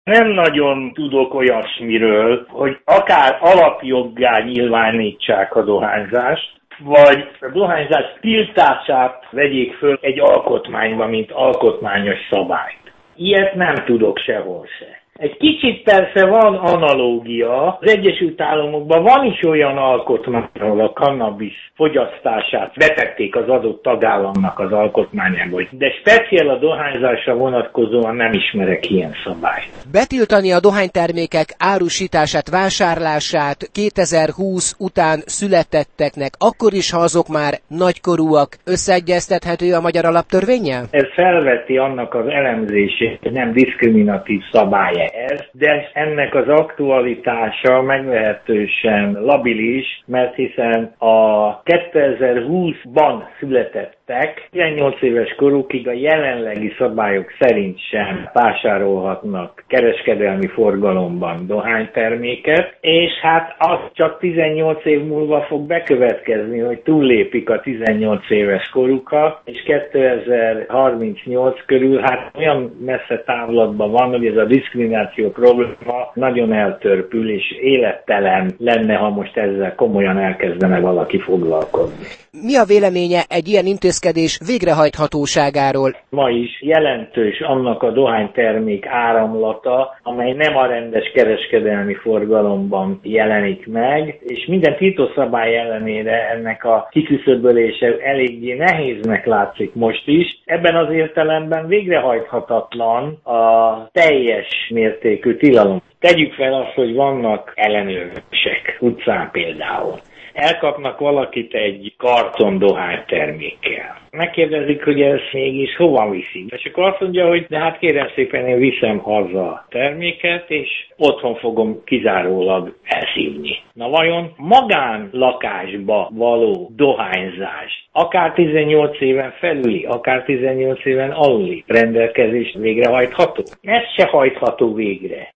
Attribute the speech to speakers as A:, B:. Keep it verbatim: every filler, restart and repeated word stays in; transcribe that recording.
A: Nem nagyon tudok olyasmiről, hogy akár alapjoggá nyilvánítsák a dohányzást, vagy a dohányzás tiltását vegyék föl egy alkotmányba, mint alkotmányos szabályt. Ilyet nem tudok sehol se. Egy kicsit persze van analógia. Az Egyesült Államokban van is olyan alkotmány, ahol a kannabisz fogyasztását betették az adott tagállamnak az alkotmányába, de speciál a dohányzásra vonatkozóan nem ismerek ilyen szabályt.
B: Betiltani a dohánytermékek árusítását, vásárlását kétezer-húsz után születetteknek, akkor is, ha azok már nagykorúak, összeegyeztethető a magyar alaptörvénnyel?
A: Ez felveti annak az elemzését, hogy nem diszkriminatív szabály ez, de ennek az aktualitása meglehetősen labilis, mert hiszen a kétezer-húszban születettek tizennyolc éves korukig a jelenlegi szabályok szerint sem vásárolhatnak kereskedelmi forgalomban dohányterméket, és hát az csak tizennyolc év múlva fog bekövetkezni, hogy túllépik a tizennyolc éves korukat, és kétezer-harmincnyolc körül hát olyan messze távlatban van, hogy ez a diszkrimináció probléma nagyon eltörpül, és élettelen lenne, ha most ezzel komolyan elkezdene valaki foglalkozni.
B: Mi a véleménye egy ilyen intézkedés végrehajthatóságáról?
A: Ma is jelentős annak a dohánytermék áramlata, amely nem a rendes kereskedelmi forgalomban jelenik meg, és minden tiltószabály ellenére ennek a kiküszöbölése eléggé nehéznek látszik most is. Ebben az értelemben végrehajthatatlan a teljes mértékű tilalom. Tegyük fel azt, hogy vannak ellenőrzések, utcán például. Elkapnak valakit egy karton dohánytermékkel. Megkérdezik, hogy ez mégis hova viszi. És akkor azt mondja, hogy de hát kérem szépen, én viszem haza a terméket, és otthon fogom kizárólag elszívni. Na vajon magánlakásba való dohányzás, akár tizennyolc éven felüli, akár tizennyolc éven aluli rendelkezés végrehajtható? Ez se hajtható végre.